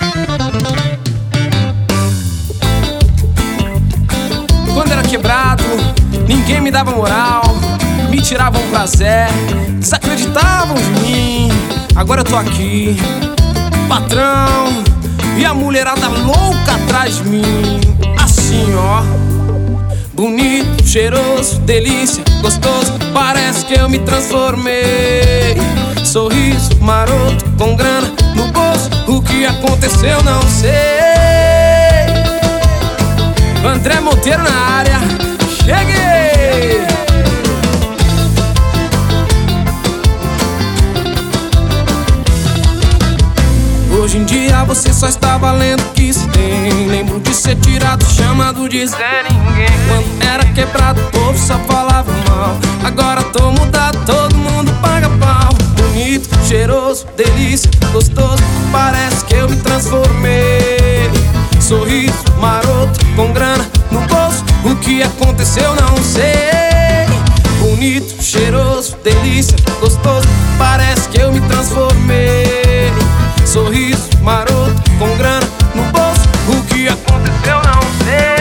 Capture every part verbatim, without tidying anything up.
Quando era quebrado, ninguém me dava moral, me tiravam prazer, desacreditavam de mim. Agora eu tô aqui, patrão, e a mulherada louca atrás de mim. Assim, ó, bonito, cheiroso, delícia, gostoso, parece que eu me transformei. Sorriso maroto, com grana no bolso, o que aconteceu não sei. André Monteiro na área, cheguei! Hoje em dia você só está valendo o que se tem. Lembro de ser tirado, chamado de Zé Ninguém. Quando era quebrado, o povo só falava mal. Agora tô mudado, todo mundo paga pau. Bonito, cheiroso, delícia, gostoso, parece que eu me transformei. Sorriso maroto, com grana no bolso, o que aconteceu não sei. Bonito, cheiroso, delícia, gostoso, parece que eu me transformei. Sorriso maroto, com grana no bolso, o que aconteceu não sei.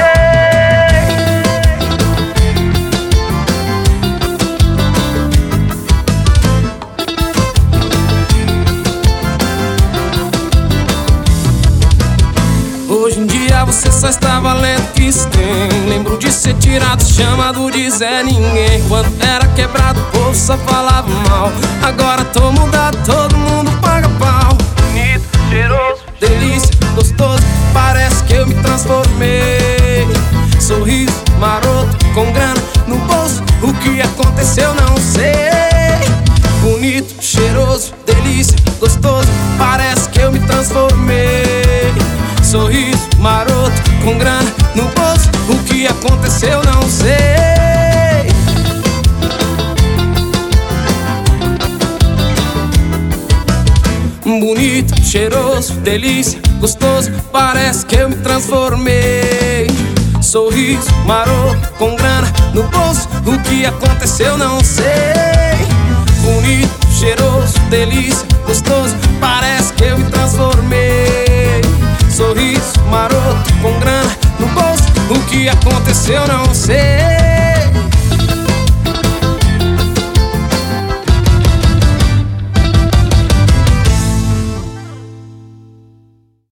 Hoje em dia você só está valendo o que se tem. Lembro de ser tirado, chamado de Zé Ninguém. Quando era quebrado, o povo só falava mal. Agora tô mudado, todo mundo paga pau. Bonito, cheiroso, delícia, gostoso, parece que eu me transformei. Sorriso maroto, com grana no bolso, o que aconteceu não sei. Bonito, cheiroso, delícia, gostoso, parece que eu me transformei. Sorriso maroto, com grana no bolso, o que aconteceu não sei. Bonito, cheiroso, delícia, gostoso, parece que eu me transformei. Sorriso maroto, com grana no bolso, o que aconteceu não sei. Bonito, cheiroso, delícia, gostoso, parece que eu me transformei. Sorriso maroto, com grana no bolso, o que aconteceu não sei.